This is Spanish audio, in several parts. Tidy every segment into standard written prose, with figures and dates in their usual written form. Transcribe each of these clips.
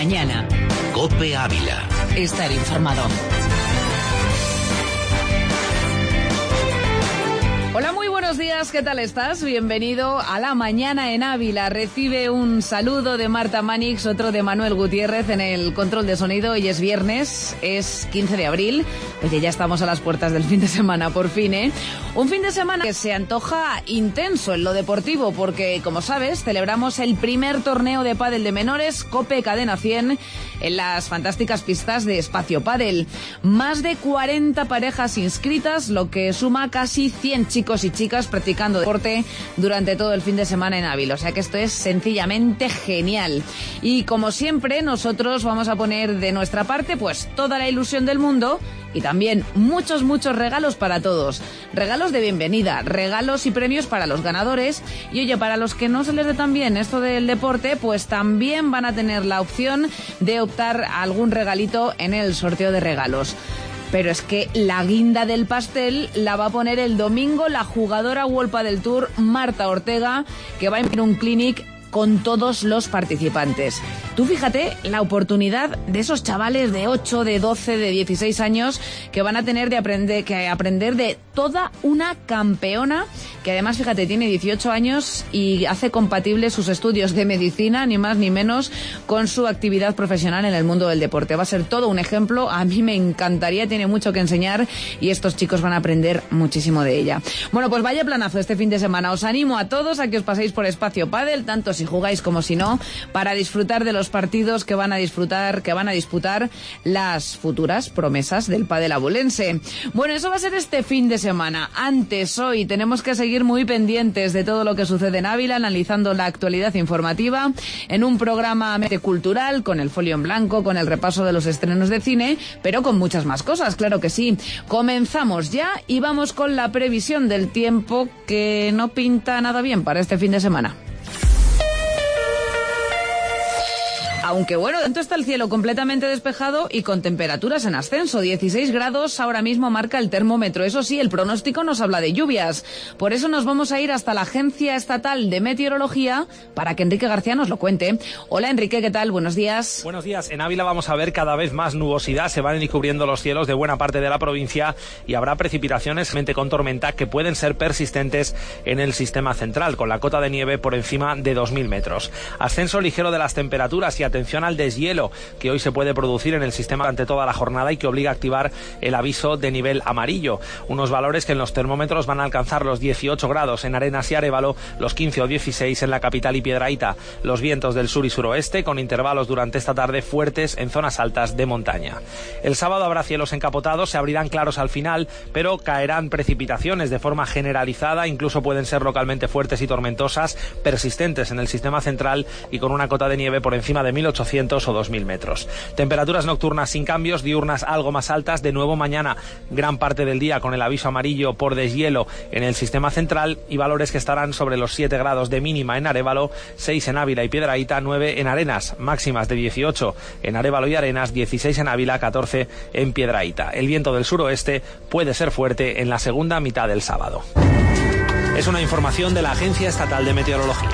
mañana. COPE Ávila. Estar informado. Hola, muy buenos días, ¿qué tal estás? Bienvenido a La Mañana en Ávila. Recibe un saludo de Marta Manix, otro de Manuel Gutiérrez en el control de sonido. Hoy es viernes, es 15 de abril. Oye, ya estamos a las puertas del fin de semana, por fin, ¿eh? Un fin de semana que se antoja intenso en lo deportivo, porque, como sabes, celebramos el primer torneo de pádel de menores, COPE Cadena 100, en las fantásticas pistas de Espacio Pádel. Más de 40 parejas inscritas, lo que suma casi 100 chicos y chicas practicando deporte durante todo el fin de semana en Ávila. O sea que esto es sencillamente genial. Y como siempre, nosotros vamos a poner de nuestra parte pues toda la ilusión del mundo y también muchos regalos para todos. Regalos de bienvenida, regalos y premios para los ganadores. Y oye, para los que no se les dé tan bien esto del deporte, pues también van a tener la opción de optar a algún regalito en el sorteo de regalos. Pero es que la guinda del pastel la va a poner el domingo la jugadora World Padel Tour Marta Ortega, que va a imprimir un clinic con todos los participantes. Tú fíjate la oportunidad de esos chavales de 8, de 12, de 16 años que van a tener de aprender de toda una campeona que además, fíjate, tiene 18 años y hace compatible sus estudios de medicina, ni más ni menos, con su actividad profesional en el mundo del deporte. Va a ser todo un ejemplo, a mí me encantaría, tiene mucho que enseñar y estos chicos van a aprender muchísimo de ella. Bueno, pues vaya planazo este fin de semana. Os animo a todos a que os paséis por Espacio Pádel, tanto si jugáis como si no, para disfrutar de los partidos que van a disputar las futuras promesas del pádel abulense. Bueno, eso va a ser este fin de semana. Antes, hoy tenemos que seguir muy pendientes de todo lo que sucede en Ávila, analizando la actualidad informativa en un programa cultural, con el folio en blanco, con el repaso de los estrenos de cine, pero con muchas más cosas, claro que sí. Comenzamos ya y vamos con la previsión del tiempo, que no pinta nada bien para este fin de semana. Aunque bueno, tanto está el cielo completamente despejado y con temperaturas en ascenso. 16 grados ahora mismo marca el termómetro. Eso sí, el pronóstico nos habla de lluvias. Por eso nos vamos a ir hasta la Agencia Estatal de Meteorología para que Enrique García nos lo cuente. Hola Enrique, ¿qué tal? Buenos días. Buenos días. En Ávila vamos a ver cada vez más nubosidad. Se van a ir cubriendo los cielos de buena parte de la provincia y habrá precipitaciones con tormenta que pueden ser persistentes en el sistema central, con la cota de nieve por encima de 2.000 metros. Ascenso ligero de las temperaturas y atención al deshielo que hoy se puede producir en el sistema durante toda la jornada y que obliga a activar el aviso de nivel amarillo. Unos valores que en los termómetros van a alcanzar los 18 grados en Arenas y Arévalo, los 15 o 16 en la capital y Piedrahita. Los vientos del sur y suroeste con intervalos durante esta tarde fuertes en zonas altas de montaña. El sábado habrá cielos encapotados, se abrirán claros al final, pero caerán precipitaciones de forma generalizada, incluso pueden ser localmente fuertes y tormentosas, persistentes en el sistema central y con una cota de nieve por encima de 1.800 o 2.000 metros. Temperaturas nocturnas sin cambios, diurnas algo más altas. De nuevo mañana gran parte del día con el aviso amarillo por deshielo en el sistema central y valores que estarán sobre los 7 grados de mínima en Arévalo, 6 en Ávila y Piedrahita, 9 en Arenas, máximas de 18 en Arévalo y Arenas, 16 en Ávila, 14 en Piedrahita. El viento del suroeste puede ser fuerte en la segunda mitad del sábado. Es una información de la Agencia Estatal de Meteorología.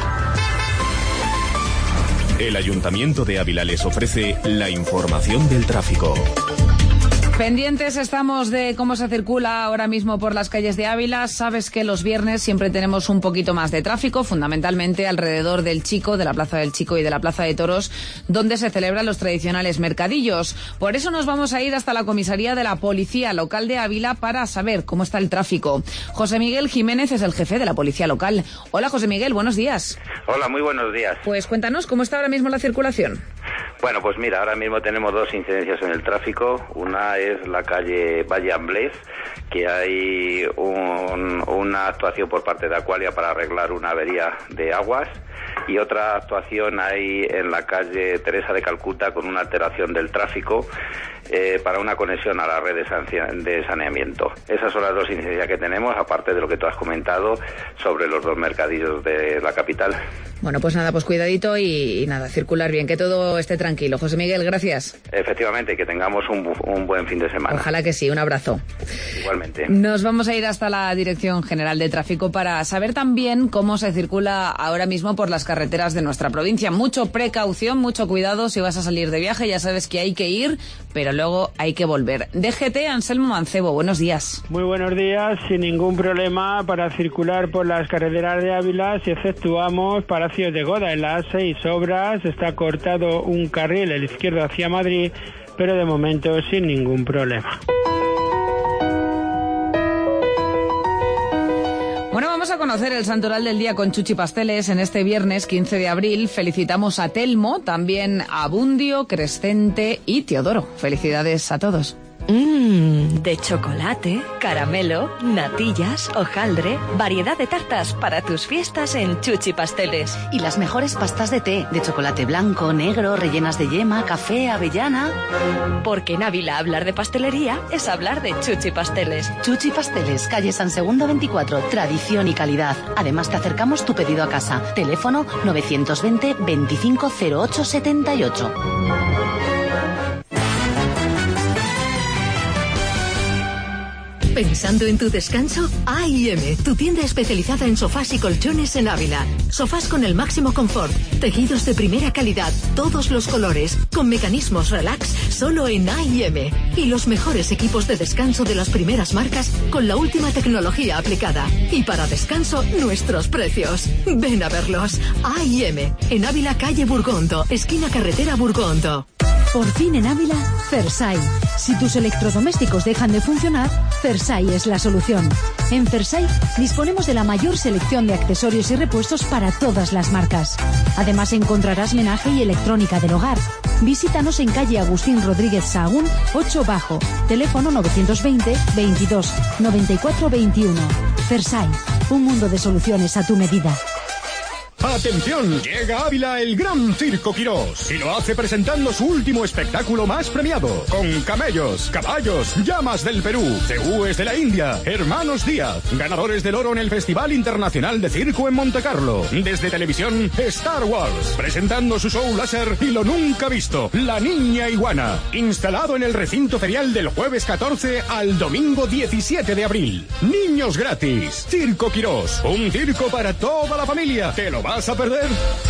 El Ayuntamiento de Ávila les ofrece la información del tráfico. Pendientes estamos de cómo se circula ahora mismo por las calles de Ávila. Sabes que los viernes siempre tenemos un poquito más de tráfico, fundamentalmente alrededor del Chico, de la Plaza del Chico y de la Plaza de Toros, donde se celebran los tradicionales mercadillos. Por eso nos vamos a ir hasta la comisaría de la Policía Local de Ávila para saber cómo está el tráfico. José Miguel Jiménez es el jefe de la Policía Local. Hola José Miguel, buenos días. Hola, muy buenos días. Pues cuéntanos, ¿cómo está ahora mismo la circulación? Bueno, pues mira, ahora mismo tenemos dos incidencias en el tráfico. Una es la calle Valle Amblés, que hay una actuación por parte de Aqualia para arreglar una avería de aguas, y otra actuación hay en la calle Teresa de Calcuta con una alteración del tráfico para una conexión a la red de saneamiento. Esas son las dos incidencias que tenemos, aparte de lo que tú has comentado sobre los dos mercadillos de la capital. Bueno, pues nada, pues cuidadito y nada, circular bien, que todo esté tranquilo. José Miguel, gracias. Efectivamente, que tengamos un buen fin de semana. Ojalá que sí, un abrazo. Igualmente. Nos vamos a ir hasta la Dirección General de Tráfico para saber también cómo se circula ahora mismo por las carreteras de nuestra provincia. Mucho precaución, mucho cuidado si vas a salir de viaje, ya sabes que hay que ir, pero luego hay que volver. DGT, Anselmo Mancebo, buenos días. Muy buenos días, sin ningún problema para circular por las carreteras de Ávila si efectuamos Palacios de Goda. En las 6 obras está cortado un carril a la izquierda hacia Madrid, pero de momento sin ningún problema. Bueno, vamos a conocer el santoral del día con Chuchi Pasteles en este viernes 15 de abril. Felicitamos a Telmo, también a Bundio, Crescente y Teodoro. Felicidades a todos. De chocolate, caramelo, natillas, hojaldre, variedad de tartas para tus fiestas en Chuchi Pasteles. Y las mejores pastas de té, de chocolate blanco, negro, rellenas de yema, café, avellana. Porque en Ávila hablar de pastelería es hablar de Chuchi Pasteles. Chuchi Pasteles, calle San Segundo 24, tradición y calidad. Además te acercamos tu pedido a casa. Teléfono 920 25 08 78. ¿Pensando en tu descanso? A&M, tu tienda especializada en sofás y colchones en Ávila. Sofás con el máximo confort, tejidos de primera calidad, todos los colores, con mecanismos relax, solo en A&M. Y los mejores equipos de descanso de las primeras marcas, con la última tecnología aplicada. Y para descanso, nuestros precios. Ven a verlos. A&M, en Ávila, calle Burgondo, esquina carretera Burgondo. Por fin en Ávila, Fersai. Si tus electrodomésticos dejan de funcionar, Fersai es la solución. En Fersai disponemos de la mayor selección de accesorios y repuestos para todas las marcas. Además encontrarás menaje y electrónica del hogar. Visítanos en calle Agustín Rodríguez Sahagún, 8 Bajo. Teléfono 920 22 94 21. Fersai, un mundo de soluciones a tu medida. ¡Atención! Llega a Ávila el Gran Circo Quirós y lo hace presentando su último espectáculo más premiado, con camellos, caballos, llamas del Perú, cebúes de la India, hermanos Díaz, ganadores del oro en el Festival Internacional de Circo en Montecarlo. Desde televisión, Star Wars, presentando su show láser y lo nunca visto, La Niña Iguana, instalado en el recinto ferial del jueves 14 al domingo 17 de abril. Niños gratis. Circo Quirós, un circo para toda la familia. ¿Te lo vas a perder?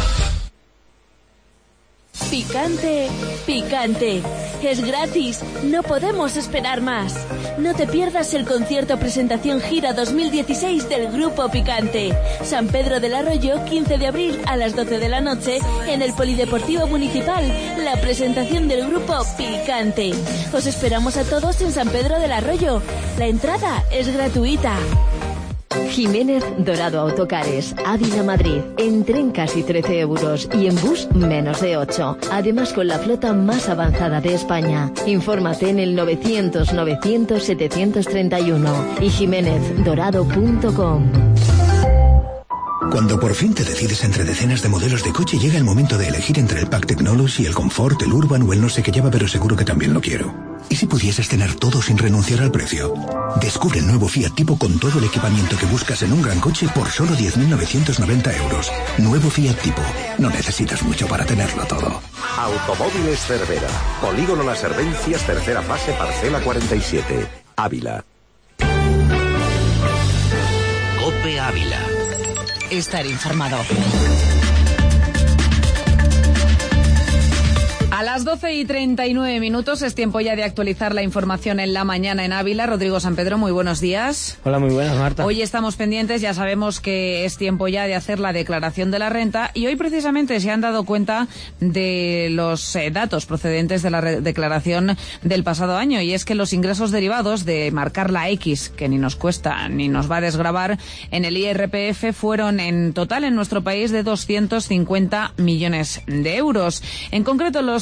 Picante, picante. Es gratis. No podemos esperar más. No te pierdas el concierto presentación gira 2016 del Grupo Picante. San Pedro del Arroyo, 15 de abril a las 12 de la noche en el Polideportivo Municipal. La presentación del Grupo Picante. Os esperamos a todos en San Pedro del Arroyo. La entrada es gratuita. Jiménez Dorado Autocares, Ávila, Madrid. En tren casi 13 euros y en bus menos de 8. Además con la flota más avanzada de España. Infórmate en el 900 900 731 y jiménezdorado.com. Cuando por fin te decides entre decenas de modelos de coche, llega el momento de elegir entre el Pack Technology, el Comfort, el Urban o el no sé qué lleva, pero seguro que también lo quiero. ¿Y si pudieses tener todo sin renunciar al precio? Descubre el nuevo Fiat Tipo con todo el equipamiento que buscas en un gran coche por solo 10.990 euros. Nuevo Fiat Tipo. No necesitas mucho para tenerlo todo. Automóviles Cervera. Polígono Las Herbencias, tercera fase, parcela 47. Ávila. COPE Ávila. Estar informado. A las 12:39 es tiempo ya de actualizar la información en la mañana en Ávila. Rodrigo San Pedro, muy buenos días. Hola, muy buenas, Marta. Hoy estamos pendientes, ya sabemos que es tiempo ya de hacer la declaración de la renta y hoy precisamente se han dado cuenta de los datos procedentes de la declaración del pasado año, y es que los ingresos derivados de marcar la X, que ni nos cuesta ni nos va a desgravar en el IRPF, fueron en total en nuestro país de 250 millones de euros. En concreto, los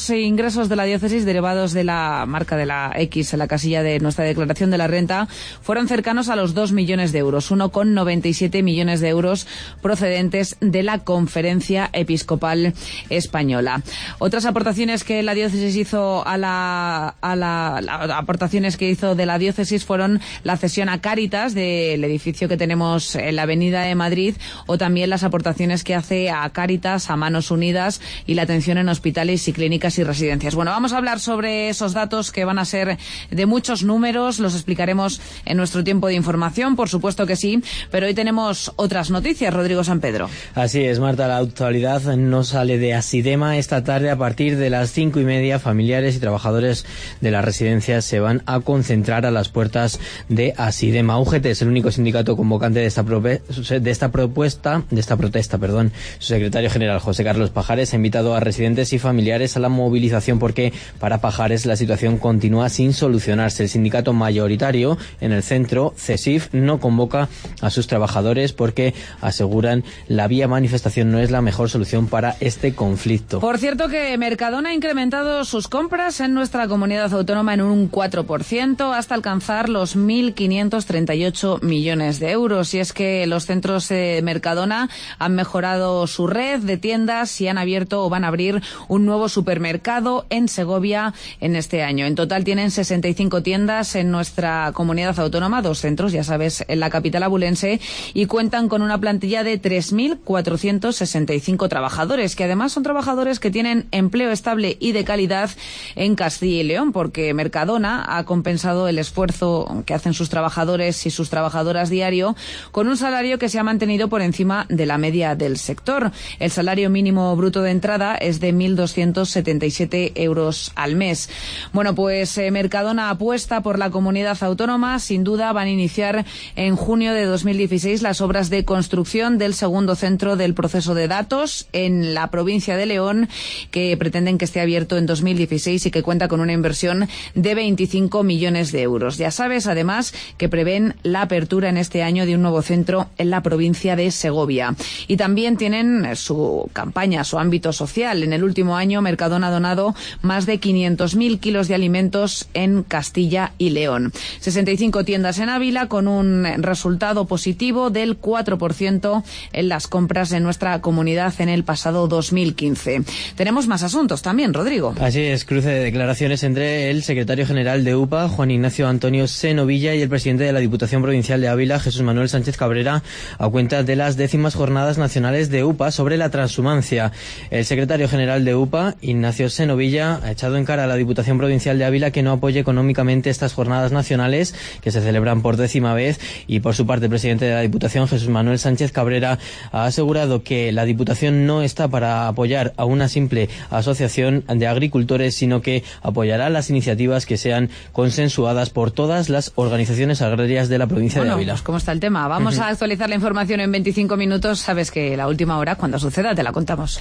los ingresos de la diócesis derivados de la marca de la X en la casilla de nuestra declaración de la renta fueron cercanos a los 2 millones de euros, 1,97 millones de euros procedentes de la Conferencia Episcopal Española. Otras aportaciones que la diócesis hizo aportaciones que hizo de la diócesis fueron la cesión a Cáritas del edificio que tenemos en la Avenida de Madrid, o también las aportaciones que hace a Cáritas, a Manos Unidas y la atención en hospitales y clínicas y residencias. Bueno, vamos a hablar sobre esos datos que van a ser de muchos números, los explicaremos en nuestro tiempo de información, por supuesto que sí, pero hoy tenemos otras noticias, Rodrigo San Pedro. Así es, Marta, la actualidad no sale de Asidema. Esta tarde, a partir de las 5:30, familiares y trabajadores de las residencias se van a concentrar a las puertas de Asidema. UGT es el único sindicato convocante de esta protesta. Su secretario general, José Carlos Pajares, ha invitado a residentes y familiares a la movilización porque para Pajares la situación continúa sin solucionarse. El sindicato mayoritario en el centro, CESIF, no convoca a sus trabajadores porque aseguran la vía manifestación no es la mejor solución para este conflicto. Por cierto que Mercadona ha incrementado sus compras en nuestra comunidad autónoma en un 4% hasta alcanzar los 1.538 millones de euros. Y es que los centros de Mercadona han mejorado su red de tiendas y han abierto o van a abrir un nuevo supermercado en Segovia en este año. En total tienen 65 tiendas en nuestra comunidad autónoma, 2 centros, ya sabes, en la capital abulense, y cuentan con una plantilla de 3.465 trabajadores, que además son trabajadores que tienen empleo estable y de calidad en Castilla y León, porque Mercadona ha compensado el esfuerzo que hacen sus trabajadores y sus trabajadoras diario con un salario que se ha mantenido por encima de la media del sector. El salario mínimo bruto de entrada es de 1.277 euros al mes. Bueno, pues Mercadona apuesta por la comunidad autónoma. Sin duda van a iniciar en junio de 2016 las obras de construcción del segundo centro del proceso de datos en la provincia de León, que pretenden que esté abierto en 2016 y que cuenta con una inversión de 25 millones de euros. Ya sabes, además, que prevén la apertura en este año de un nuevo centro en la provincia de Segovia. Y también tienen su campaña, su ámbito social. En el último año, Mercadona ha donado más de 500.000 kilos de alimentos en Castilla y León. 65 tiendas en Ávila con un resultado positivo del 4% en las compras de nuestra comunidad en el pasado 2015. Tenemos más asuntos también, Rodrigo. Así es, cruce de declaraciones entre el secretario general de UPA, Juan Ignacio Antonio Senovilla, y el presidente de la Diputación Provincial de Ávila, Jesús Manuel Sánchez Cabrera, a cuenta de las 10ª Jornadas Nacionales de UPA sobre la transhumancia. El secretario general de UPA, Ignacio Senovilla, ha echado en cara a la Diputación Provincial de Ávila que no apoye económicamente estas jornadas nacionales que se celebran por 10ª vez, y por su parte el presidente de la Diputación, Jesús Manuel Sánchez Cabrera, ha asegurado que la Diputación no está para apoyar a una simple asociación de agricultores, sino que apoyará las iniciativas que sean consensuadas por todas las organizaciones agrarias de la provincia de Ávila. Pues ¿cómo está el tema? Vamos a actualizar la información en 25 minutos. Sabes que la última hora, cuando suceda, te la contamos.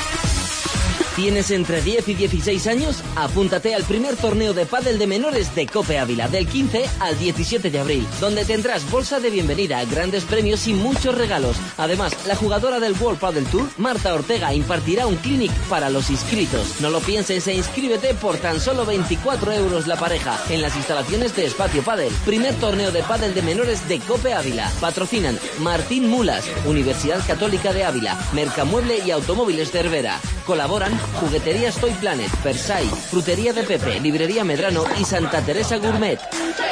¿Tienes entre 10 y 16 años? Apúntate al primer torneo de pádel de menores de Cope Ávila del 15 al 17 de abril, donde tendrás bolsa de bienvenida, grandes premios y muchos regalos. Además, la jugadora del World Padel Tour, Marta Ortega, impartirá un clinic para los inscritos. No lo pienses e inscríbete por tan solo 24 euros la pareja en las instalaciones de Espacio Padel. Primer torneo de pádel de menores de Cope Ávila. Patrocinan Martín Mulas, Universidad Católica de Ávila, Mercamueble y Automóviles Cervera. Colaboran Jugueterías Toy Planet, Persai, Frutería de Pepe, Librería Medrano y Santa Teresa Gourmet.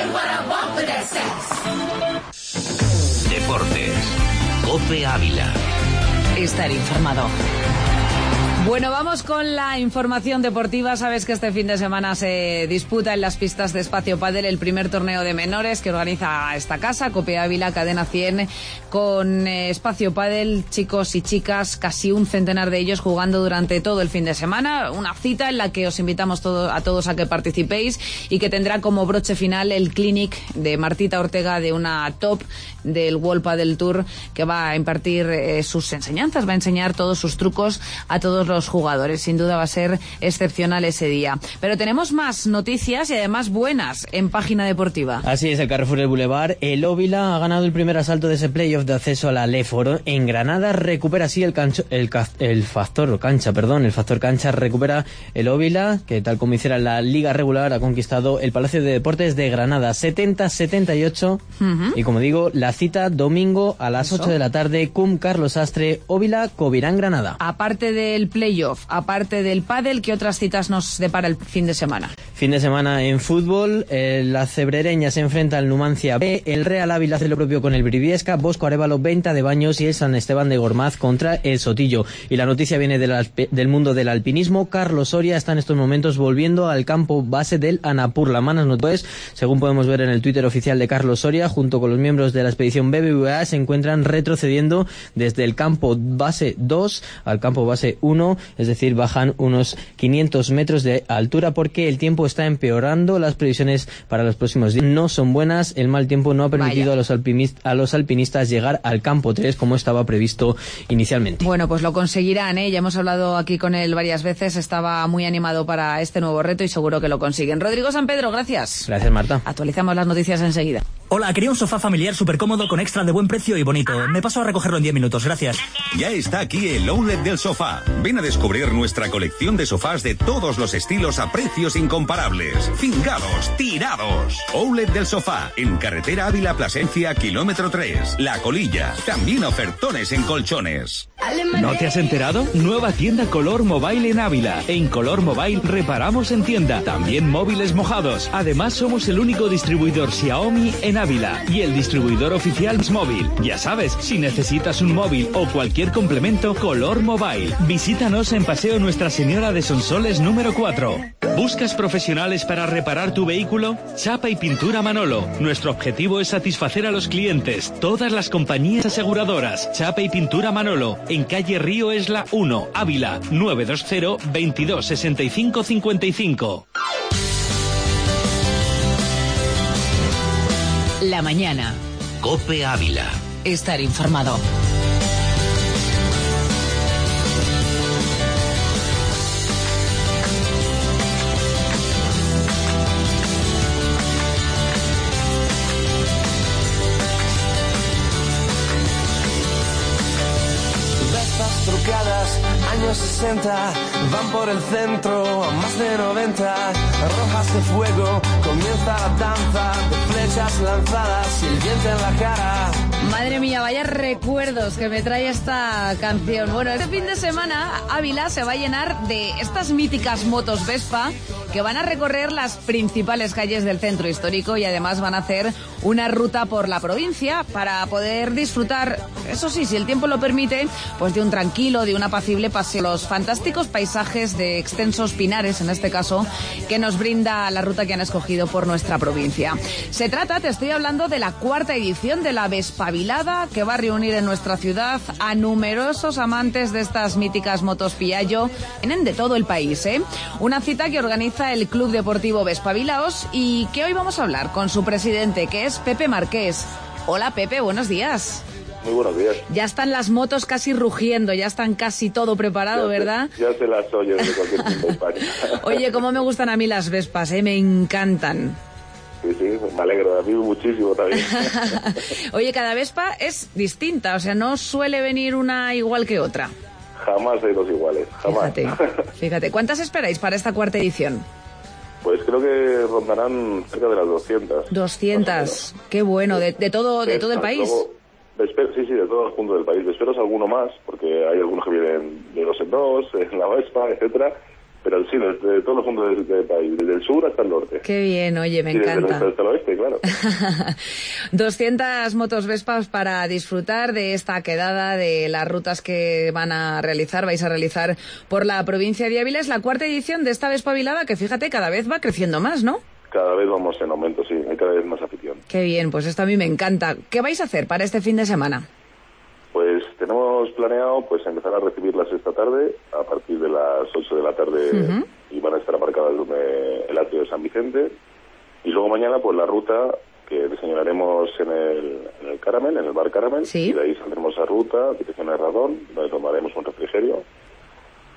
Deportes. COPE Ávila. Estar informado. Bueno, vamos con la información deportiva. Sabes que este fin de semana se disputa en las pistas de Espacio Padel el primer torneo de menores que organiza esta casa, Cope Ávila, Cadena 100, con Espacio Padel, chicos y chicas, casi un centenar de ellos jugando durante todo el fin de semana. Una cita en la que os invitamos a todos a que participéis y que tendrá como broche final el clinic de Martita Ortega, de una top del World Padel Tour, que va a impartir sus enseñanzas, va a enseñar todos sus trucos a todos los jugadores. Sin duda va a ser excepcional ese día. Pero tenemos más noticias y además buenas en Página Deportiva. Así es, el Carrefour del Boulevard. El Óvila ha ganado el primer asalto de ese playoff de acceso a la Leforo en Granada. Recupera así el factor cancha. Recupera el Óvila, que tal como hiciera la Liga Regular ha conquistado el Palacio de Deportes de Granada 70-78. Y como digo, la cita domingo a las 8 de la tarde, Cum Carlos Astre, Óvila, Covirán, Granada. Aparte del playoff, aparte del pádel, ¿qué otras citas nos depara el fin de semana? Fin de semana en fútbol, la Cebrereña se enfrenta al Numancia B, el Real Ávila hace lo propio con el Briviesca, Bosco Arévalo, Venta de Baños y el San Esteban de Gormaz contra el Sotillo. Y la noticia viene del mundo del alpinismo. Carlos Soria está en estos momentos volviendo al campo base del Annapurna. Manos notoes, según podemos ver en el Twitter oficial de Carlos Soria, junto con los miembros de la expedición BBVA, se encuentran retrocediendo desde el campo base 2 al campo base 1, es decir, bajan unos 500 metros de altura porque el tiempo está empeorando. Las previsiones para los próximos días no son buenas. El mal tiempo no ha permitido a los alpinistas llegar al campo 3 como estaba previsto inicialmente. Bueno, pues lo conseguirán, ¿eh? Ya hemos hablado aquí con él varias veces, estaba muy animado para este nuevo reto y seguro que lo consiguen. Rodrigo San Pedro, gracias. Gracias, Marta. Actualizamos las noticias enseguida. Hola, quería un sofá familiar súper cómodo con extra de buen precio y bonito. Me paso a recogerlo en 10 minutos, gracias. Ya está aquí el Outlet del Sofá. Ven a descubrir nuestra colección de sofás de todos los estilos a precios incomparables. Fingados, tirados. Outlet del Sofá, en carretera Ávila Plasencia, kilómetro 3. La Colilla. También ofertones en colchones. ¿No te has enterado? Nueva tienda Color Mobile en Ávila. En Color Mobile reparamos en tienda. También móviles mojados. Además somos el único distribuidor Xiaomi en Ávila y el distribuidor oficial Móvil. Ya sabes, si necesitas un móvil o cualquier complemento, Color Mobile. Visítanos en Paseo Nuestra Señora de Sonsoles número 4. ¿Buscas profesionales para reparar tu vehículo? Chapa y Pintura Manolo. Nuestro objetivo es satisfacer a los clientes. Todas las compañías aseguradoras. Chapa y Pintura Manolo. En calle Río Esla 1, Ávila, 920 22 65 55. La mañana. COPE Ávila. Estar informado. Trucadas, años 60, van por el centro, a más de 90, rojas de fuego, comienza la danza de flechas lanzadas y el viento en la cara. Madre mía, vaya recuerdos que me trae esta canción. Bueno, este fin de semana Ávila se va a llenar de estas míticas motos Vespa que van a recorrer las principales calles del centro histórico y además van a hacer una ruta por la provincia para poder disfrutar, eso sí, si el tiempo lo permite, pues de un tranquilo, de un apacible paseo. Los fantásticos paisajes de extensos pinares, en este caso, que nos brinda la ruta que han escogido por nuestra provincia. Se trata, te estoy hablando, de la 4ª edición de la Vespavilada, que va a reunir en nuestra ciudad a numerosos amantes de estas míticas motos Piaggio, vienen de todo el país, ¿eh? Una cita que organiza el Club Deportivo Vespavilaos y que hoy vamos a hablar con su presidente, que es Pepe Marqués. Hola Pepe, buenos días. Muy buenos días. Ya están las motos casi rugiendo, ya están casi todo preparado, ¿verdad? Ya se las oye desde cualquier punto de España. Oye, cómo me gustan a mí las Vespas, me encantan. Sí, me alegro, a mí muchísimo también. Oye, cada Vespa es distinta, o sea, no suele venir una igual que otra. Jamás hay dos iguales, jamás. Fíjate. ¿Cuántas esperáis para esta 4ª edición? Pues creo que rondarán cerca de las 200. 200, qué bueno, de todo el país. Luego, sí, de todos los puntos del país. Espero alguno más, porque hay algunos que vienen de 2 en 2, en la Vespa, etcétera. Pero sí, de todos los puntos del país, desde el sur hasta el norte. Qué bien, oye, me encanta. Desde el oeste, claro. 200 motos Vespas para disfrutar de esta quedada, de las rutas que vais a realizar por la provincia de Ávila. Es la 4ª edición de esta Vespavilada que, fíjate, cada vez va creciendo más, ¿no? Cada vez vamos en aumento, sí, hay cada vez más afición. Qué bien, pues esto a mí me encanta. ¿Qué vais a hacer para este fin de semana? Pues tenemos planeado empezar a recibirlas esta tarde, a partir de las 8 de la tarde, y van a estar aparcadas donde el atrio de San Vicente. Y luego mañana, pues la ruta que diseñaremos en el Caramel, en el bar Caramel, y de ahí saldremos a ruta, dirección a Radón, donde tomaremos un refrigerio.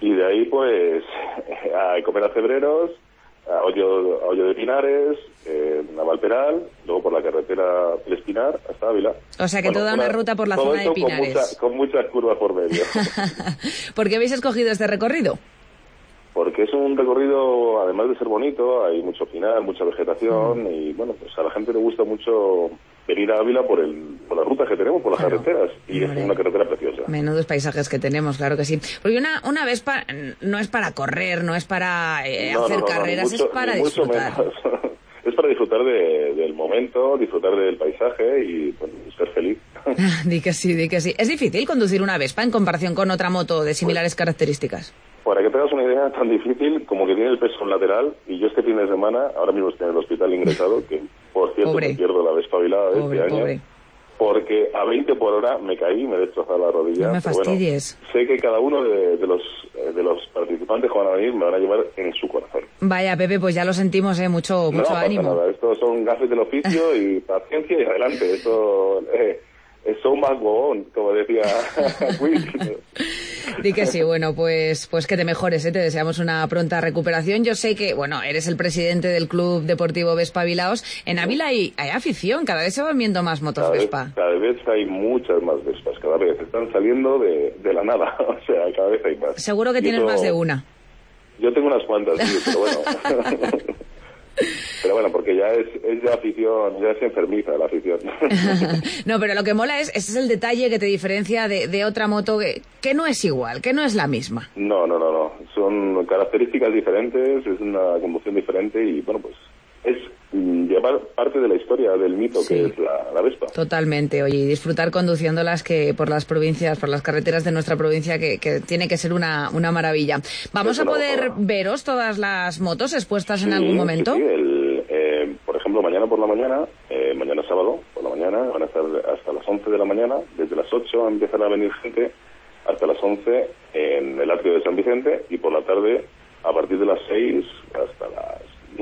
Y de ahí, pues, a comer a Cebreros, a Hoyo de Pinares, Navalperal, luego por la carretera del Espinar hasta Ávila. O sea que toda una ruta por la zona de Pinares. Con muchas curvas por medio. ¿Por qué habéis escogido este recorrido? Porque es un recorrido, además de ser bonito, hay mucho pinar, mucha vegetación y, bueno, pues a la gente le gusta mucho venir a Ávila por las rutas que tenemos, por las carreteras, y es una carretera preciosa. Menudos paisajes que tenemos, claro que sí. Porque una Vespa no es para correr, no es para hacer carreras, es para disfrutar. Es para disfrutar del momento, disfrutar del paisaje y, bueno, ser feliz. Di que sí, di que sí. ¿Es difícil conducir una Vespa en comparación con otra moto de similares características? Para que te hagas una idea, tan difícil como que tiene el peso lateral, y yo este fin de semana, ahora mismo estoy en el hospital ingresado, que por cierto me pierdo la Vespa Avilada de este año, porque a 20 por hora me caí y me he destrozado la rodilla. No me fastidies. Bueno, sé que cada uno de los participantes que van a venir me van a llevar en su corazón. Vaya, Pepe, pues ya lo sentimos, mucho ánimo. No pasa nada, estos son gajes del oficio y paciencia y adelante. Esto son más gobón, como decía Quick. Di que sí, bueno, pues que te mejores, te deseamos una pronta recuperación. Yo sé que, bueno, eres el presidente del Club Deportivo Vespa Avilaos. En Ávila hay afición, cada vez se van viendo más motos Vespa. Cada vez hay muchas más Vespas, cada vez están saliendo de la nada, o sea, cada vez hay más. Seguro que tienes más de una. Yo tengo unas cuantas, sí, pero bueno. Pero bueno, porque ya es de afición, ya se enfermiza la afición. No, pero lo que mola ese es el detalle que te diferencia de otra moto que no es igual, que no es la misma. No. Son características diferentes, es una conducción diferente y, bueno, pues es llevar parte de la historia del mito que es la Vespa. Totalmente, oye, y disfrutar conduciéndolas que por las provincias, por las carreteras de nuestra provincia, que tiene que ser una maravilla. ¿Vamos a poder veros todas las motos expuestas en algún momento? Sí, por ejemplo, mañana por la mañana, mañana sábado por la mañana, van a estar hasta las 11 de la mañana, desde las 8 empiezan a venir gente hasta las 11 en el atrio de San Vicente, y por la tarde, a partir de las 6 hasta las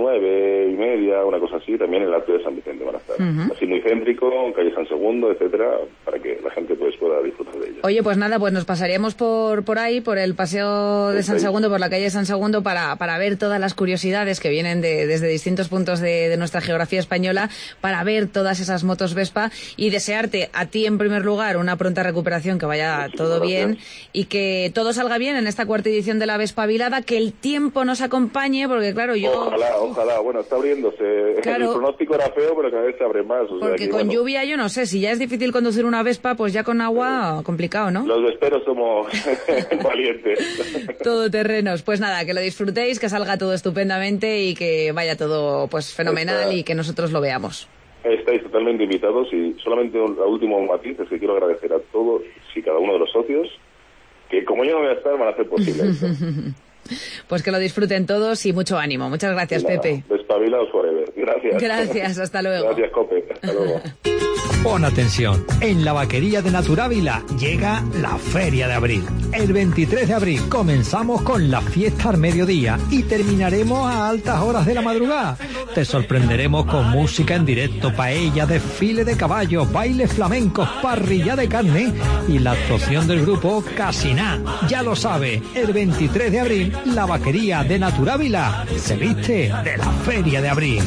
9:30, una cosa así, también en el atrio de San Vicente van a estar. Así muy céntrico, calle San Segundo, etcétera, para que la gente pues pueda disfrutar de ello. Oye, pues nada, pues nos pasaríamos por ahí, por el paseo de San Segundo, por la calle San Segundo, para ver todas las curiosidades que vienen desde distintos puntos de nuestra geografía española, para ver todas esas motos Vespa, y desearte a ti en primer lugar una pronta recuperación, que vaya todo bien y que todo salga bien en esta cuarta edición de la Vespa Avilada, que el tiempo nos acompañe, porque claro, Ojalá, bueno, está abriéndose. Claro. El pronóstico era feo, pero cada vez se abre más. Porque con lluvia, yo no sé, si ya es difícil conducir una Vespa, pues ya con agua, complicado, ¿no? Los vesperos somos valientes. Todoterrenos. Pues nada, que lo disfrutéis, que salga todo estupendamente y que vaya todo pues fenomenal y que nosotros lo veamos. Estáis totalmente invitados, y solamente el último matiz es que quiero agradecer a todos y cada uno de los socios, que como yo no voy a estar, van a hacer posible esto. Pues que lo disfruten todos y mucho ánimo. Muchas gracias, Pepe. Despabilaos forever. Gracias. Gracias, hasta luego. Gracias, Cope. Hasta luego. Pon atención, en la vaquería de Naturávila llega la Feria de Abril. El 23 de abril comenzamos con la fiesta al mediodía y terminaremos a altas horas de la madrugada. Te sorprenderemos con música en directo, paella, desfile de caballos, bailes flamencos, parrilla de carne y la actuación del grupo Casiná. Ya lo sabes, el 23 de abril la vaquería de Naturávila se viste de la Feria de Abril.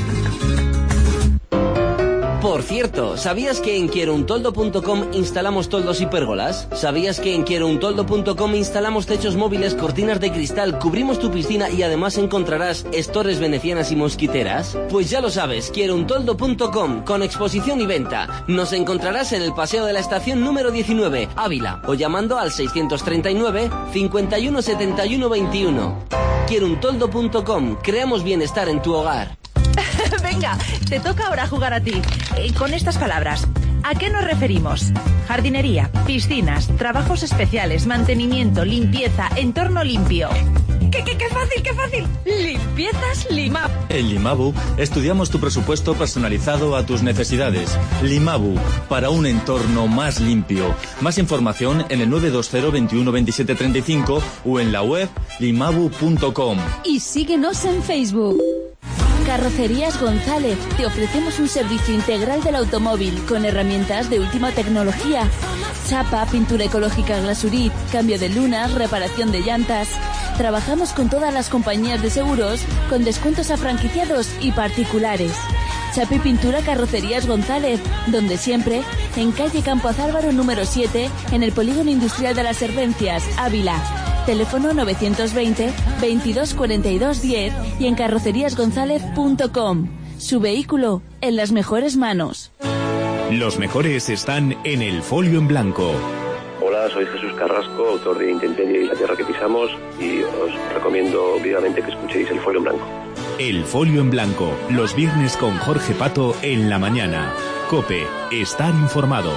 Por cierto, ¿sabías que en quierountoldo.com instalamos toldos y pérgolas? ¿Sabías que en quierountoldo.com instalamos techos móviles, cortinas de cristal, cubrimos tu piscina y además encontrarás estores venecianas y mosquiteras? Pues ya lo sabes, quierountoldo.com, con exposición y venta. Nos encontrarás en el Paseo de la Estación número 19, Ávila, o llamando al 639 51 71 21. Quierountoldo.com, creamos bienestar en tu hogar. Venga, te toca ahora jugar a ti. Con estas palabras, ¿a qué nos referimos? Jardinería, piscinas, trabajos especiales, mantenimiento, limpieza, entorno limpio. ¡Qué fácil, qué fácil! Limpiezas Limabu. En Limabu estudiamos tu presupuesto personalizado a tus necesidades. Limabu, para un entorno más limpio. Más información en el 920 21 27 35 o en la web limabu.com. Y síguenos en Facebook. Carrocerías González. Te ofrecemos un servicio integral del automóvil con herramientas de última tecnología. Chapa, pintura ecológica Glasurit, cambio de lunas, reparación de llantas. Trabajamos con todas las compañías de seguros, con descuentos a franquiciados y particulares. Chapa y Pintura Carrocerías González, donde siempre, en calle Campo Azárvaro número 7, en el Polígono Industrial de las Servencias, Ávila. Teléfono 920 22 42 10 y en carroceríasgonzalez.com. Su vehículo en las mejores manos. Los mejores están en El Folio en Blanco. Hola, soy Jesús Carrasco, autor de Intemperie y La Tierra que Pisamos, y os recomiendo vivamente que escuchéis El Folio en Blanco. El Folio en Blanco, los viernes con Jorge Pato en la mañana. COPE, estar informado.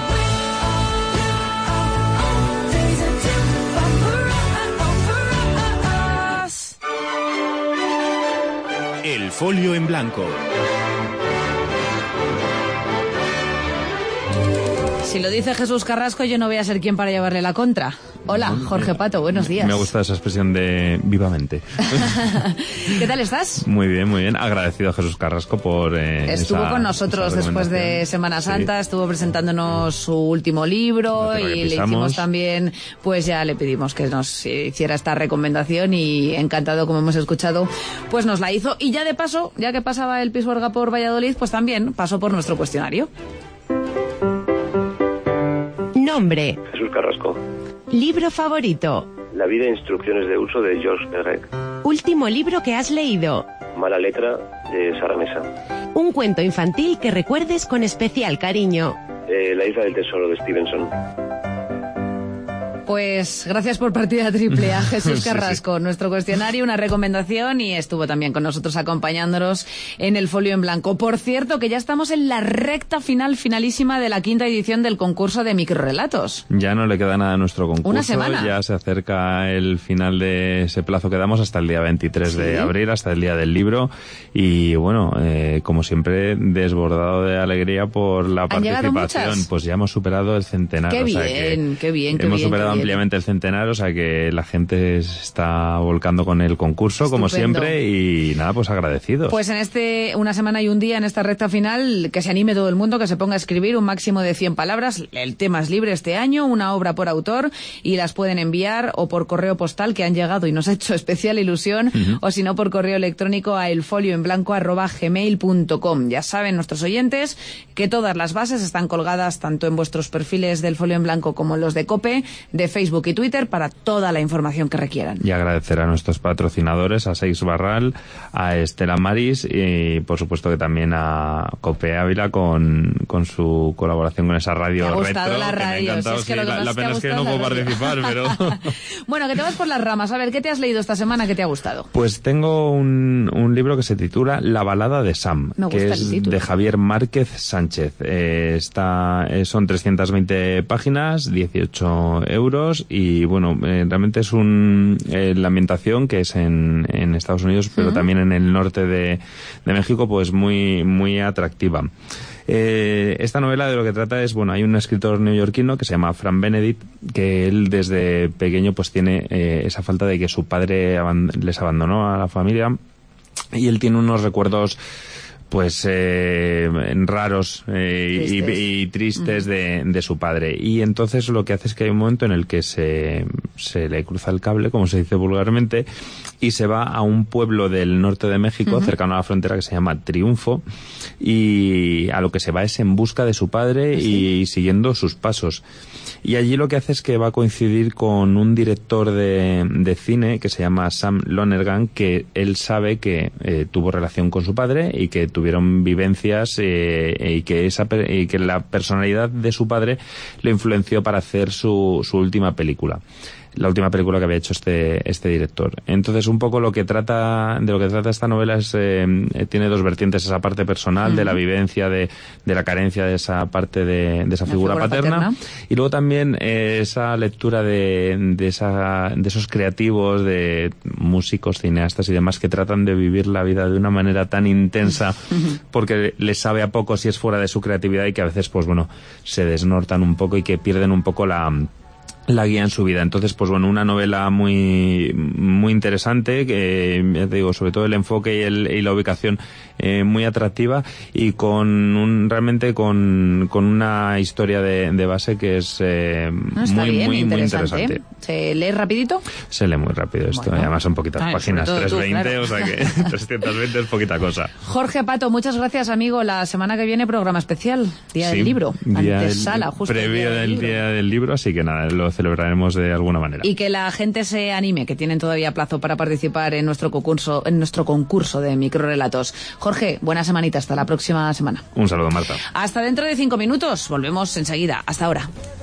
El Folio en Blanco. Si lo dice Jesús Carrasco, yo no voy a ser quien para llevarle la contra. Hola, Jorge Pato, buenos días. Me gusta esa expresión de vivamente. ¿Qué tal estás? Muy bien, muy bien. Agradecido a Jesús Carrasco por estuvo con nosotros después de Semana Santa, estuvo presentándonos su último libro y le hicimos también, pues ya le pedimos que nos hiciera esta recomendación y encantado, como hemos escuchado, pues nos la hizo. Y ya de paso, ya que pasaba el Pisuerga por Valladolid, pues también pasó por nuestro cuestionario. Nombre. Jesús Carrasco. Libro favorito. La vida e instrucciones de uso de Georges Perec. Último libro que has leído. Mala letra de Sara Mesa. Un cuento infantil que recuerdes con especial cariño. La isla del tesoro de Stevenson. Pues gracias por partida triple a Jesús Carrasco, nuestro cuestionario, una recomendación, y estuvo también con nosotros acompañándonos en El Folio en Blanco. Por cierto, que ya estamos en la recta finalísima de la 5ª edición del concurso de microrrelatos. Ya no le queda nada a nuestro concurso. Una semana. Ya se acerca el final de ese plazo que damos hasta el día 23 de abril, hasta el día del libro. Y bueno, como siempre, desbordado de alegría por la participación. Pues ya hemos superado el centenar. Qué bien, qué bien. Hemos superado ampliamente el centenar, o sea que la gente se está volcando con el concurso, como siempre, y nada, pues agradecidos. Pues en una semana y un día en esta recta final, que se anime todo el mundo, que se ponga a escribir un máximo de 100 palabras. El tema es libre este año, una obra por autor, y las pueden enviar o por correo postal, que han llegado y nos ha hecho especial ilusión, o si no por correo electrónico a elfolioenblanco@gmail.com. Ya saben nuestros oyentes que todas las bases están colgadas tanto en vuestros perfiles del Folio en Blanco como en los de COPE, de Facebook y Twitter, para toda la información que requieran. Y agradecer a nuestros patrocinadores, a Seix Barral, a Estela Maris y por supuesto que también a COPE Ávila con su colaboración con esa radio retro. Me ha gustado la radio. La pena es que no puedo participar, pero... Bueno, que te vas por las ramas. A ver, ¿qué te has leído esta semana que te ha gustado? Pues tengo un libro que se titula La balada de Sam, que es de Javier Márquez Sánchez. Son 320 páginas, 18 euros, y bueno, realmente es la ambientación, que es en Estados Unidos, pero también en el norte de México, pues muy, muy atractiva. Esta novela de lo que trata es, bueno, hay un escritor neoyorquino que se llama Frank Benedict, que él desde pequeño pues tiene esa falta de que su padre les abandonó a la familia, y él tiene unos recuerdos pues raros y tristes de su padre, y entonces lo que hace es que hay un momento en el que se le cruza el cable, como se dice vulgarmente, y se va a un pueblo del norte de México, cercano a la frontera, que se llama Triunfo, y a lo que se va es en busca de su padre y siguiendo sus pasos. Y allí lo que hace es que va a coincidir con un director de cine que se llama Sam Lonergan, que él sabe que tuvo relación con su padre y que tuvieron vivencias y que la personalidad de su padre le influenció para hacer su última película. La última película que había hecho este director. Entonces, un poco de lo que trata esta novela es tiene dos vertientes: esa parte personal de la vivencia de la carencia de esa parte de esa figura paterna, y luego también esa lectura de esos creativos, de músicos, cineastas y demás, que tratan de vivir la vida de una manera tan intensa porque les sabe a poco si es fuera de su creatividad, y que a veces pues bueno, se desnortan un poco y que pierden un poco la la guía en su vida. Entonces, pues bueno, una novela muy interesante, que ya te digo, sobre todo el enfoque y la ubicación muy atractiva, y realmente con una historia de base que es muy interesante. ¿Se lee rapidito? Se lee muy rápido esto, y además son poquitas páginas, 320, claro. O sea que 320 es poquita cosa. Jorge Pato, muchas gracias, amigo. La semana que viene programa especial, Día del Libro, antesala, justo previo del Día del Libro, así que nada, lo celebraremos de alguna manera. Y que la gente se anime, que tienen todavía plazo para participar en nuestro concurso de microrelatos. Jorge, buena semanita, hasta la próxima semana. Un saludo, Marta. Hasta dentro de 5 minutos, volvemos enseguida. Hasta ahora.